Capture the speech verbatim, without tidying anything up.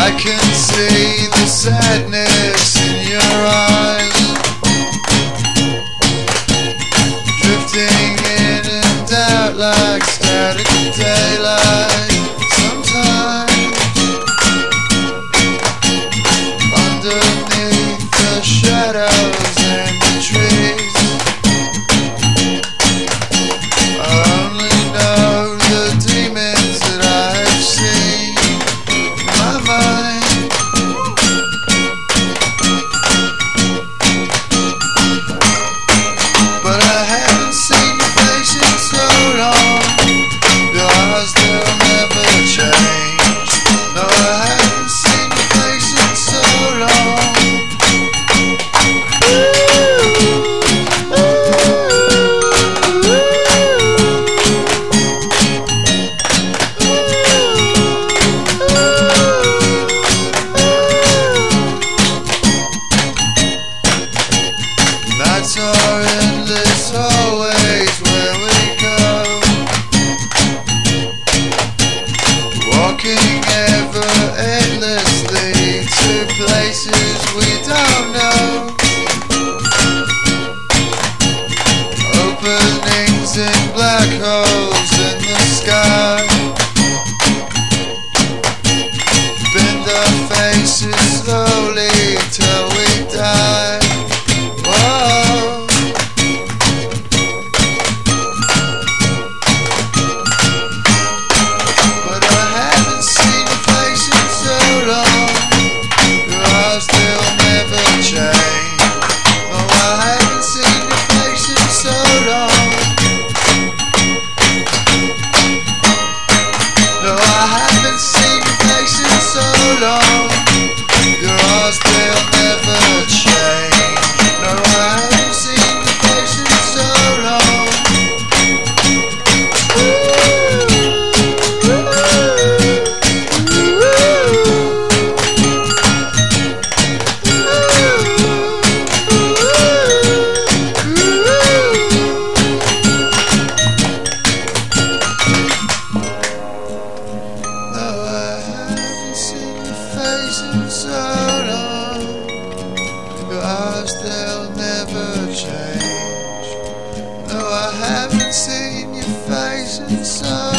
I can see the sadness in your eyes, drifting in and out like static daylight. Sometimes underneath the shadows and the trees, I only know the demons that I have seen in my mind. But I haven't seen your face in so long. Your eyes, they'll never change. No, I haven't seen your face in so long. Nights are endless, always where we go, walking ever endlessly to places we don't know, openings in black holes in the sky, bend our faces slowly till we die. Whoa. But I haven't seen your face in so long. Your eyes, they'll never change. No, I haven't seen your face in so long. No, I haven't seen your face in so long. Your eyes, they'll never change. No, I haven't seen your face in so long. No, I haven't seen your face in so long. Your eyes, they'll never change. No, I haven't seen your face in so